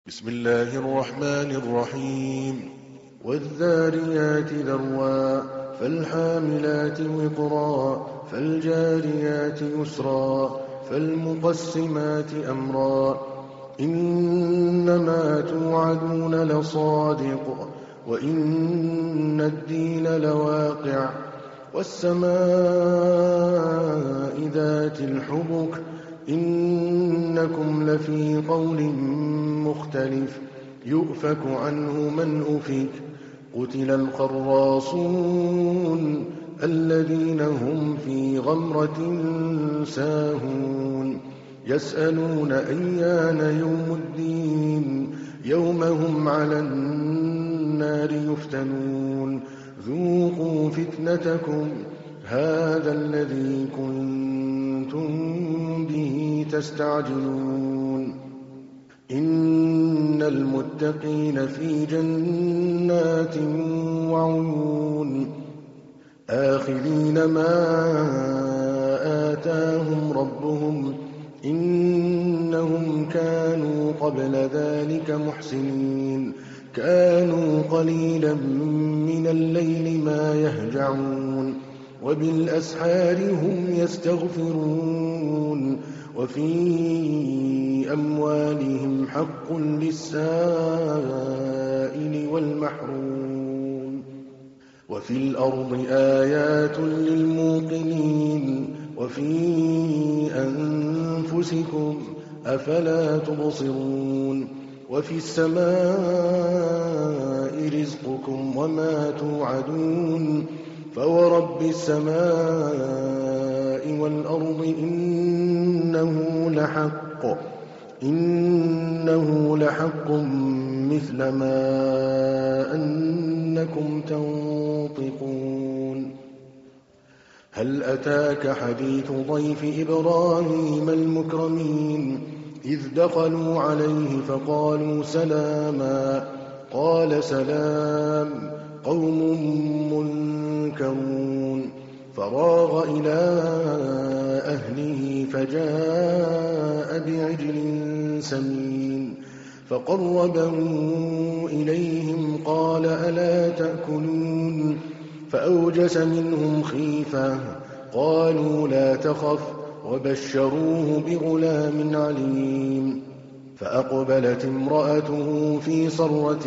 بسم الله الرحمن الرحيم والذاريات ذروا فالحاملات وقرا فالجاريات يسرا فالمقسمات أمرا إنما توعدون لصادق وإن الدين لواقع والسماء ذات الحبك إنكم لفي قول مختلف يؤفك عنه من أفك قتل الخراصون الذين هم في غمرة ساهون يسألون أيان يوم الدين يوم هم على النار يفتنون ذوقوا فتنتكم هذا الذي كنتم به تستعجلون إن المتقين في جنات وعيون آخذين ما آتاهم ربهم إنهم كانوا قبل ذلك محسنين كانوا قليلا من الليل ما يهجعون وبالأسحار هم يستغفرون وفي أموالهم حق للسائل والمحروم وفي الأرض آيات للموقنين وفي أنفسكم أفلا تبصرون وفي السماء رزقكم وما توعدون فورب السماء والأرض إنه لحق مثل ما أنكم تنطقون هل أتاك حديث ضيف إبراهيم المكرمين إذ دخلوا عليه فقالوا سلاما قال سلام قوم منكرون فراغ إلى أهله فجاء بعجل سمين فقربه إليهم قال ألا تأكلون فأوجس منهم خيفة قالوا لا تخف وبشروه بغلام عليم فأقبلت امرأته في صرة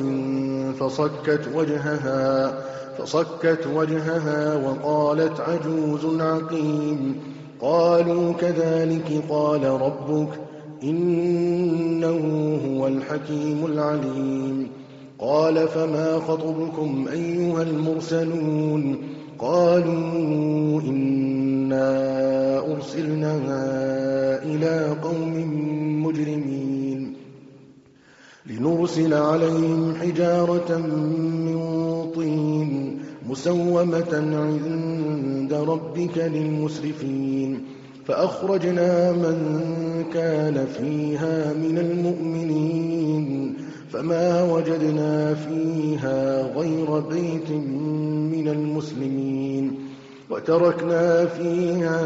فصكت وجهها وقالت عجوز عقيم قالوا كذلك قال ربك إنه هو الحكيم العليم قال فما خطبكم أيها المرسلون قالوا إنا أرسلنا إلى قوم مجرمين لنرسل عليهم حجارة من طين مسومة عند ربك للمسرفين فأخرجنا من كان فيها من المؤمنين فما وجدنا فيها غير بيت من المسلمين وتركنا فيها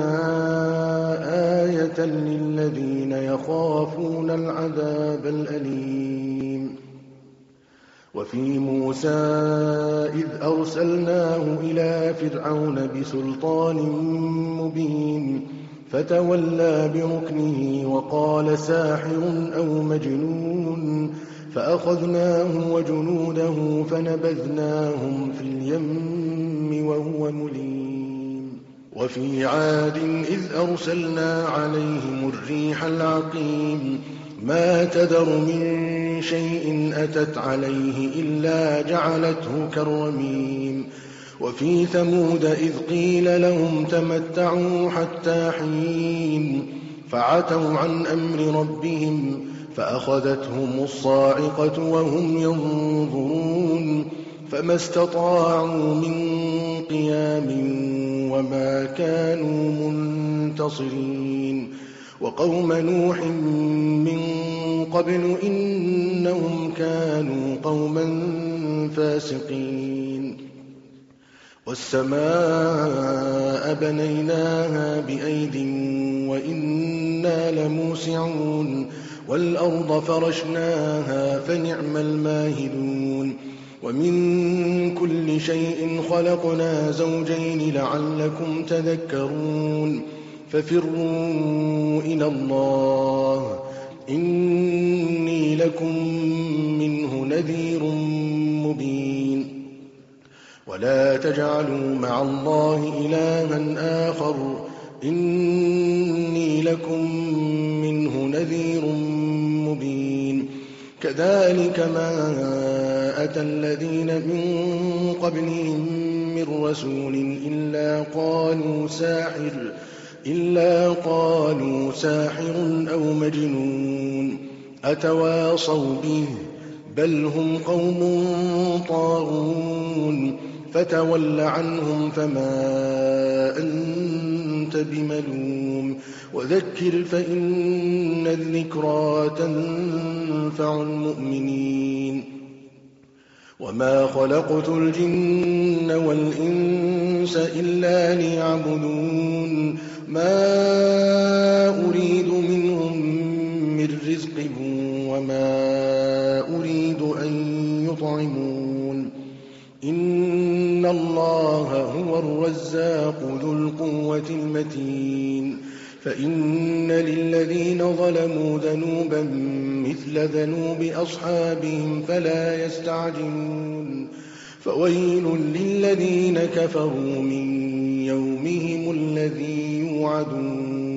آية للذين يخافون العذاب الأليم وفي موسى إذ أرسلناه إلى فرعون بسلطان مبين فتولى بركنه وقال ساحر أو مجنون فأخذناه وجنوده فنبذناهم في اليم وهو مليم وفي عاد إذ أرسلنا عليهم الريح العقيم ما تذر من شيء أتت عليه إلا جعلته كالرميم وفي ثمود إذ قيل لهم تمتعوا حتى حين فعتوا عن أمر ربهم فأخذتهم الصاعقة وهم ينظرون فما استطاعوا من قيام وما كانوا منتصرين وقوم نوح من قبل إنهم كانوا قوما فاسقين والسماء بنيناها بأيد وإنا لموسعون والأرض فرشناها فنعم الماهدون ومن كل شيء خلقنا زوجين لعلكم تذكرون ففروا إلى الله إني لكم منه نذير مبين ولا تجعلوا مع الله إلها آخر إني لكم منه نذير مبين كذلك ما أتى الذين من قبلهم من رسول إلا قالوا ساحر أو مجنون أتواصوا به بل هم قوم طاغون فتول عنهم فما أنت بملوم وذكر فإن الذكرى تنفع المؤمنين وما خلقت الجن والإنس إلا ليعبدون ما أريد منهم من رزق وما أريد أن يطعمون إن الله هو الرزاق ذو القوة المتين فإن للذين ظلموا ذنوبا مثل ذنوب أصحابهم فلا يستعجلون فويل للذين كفروا من يومهم الذي يوعدون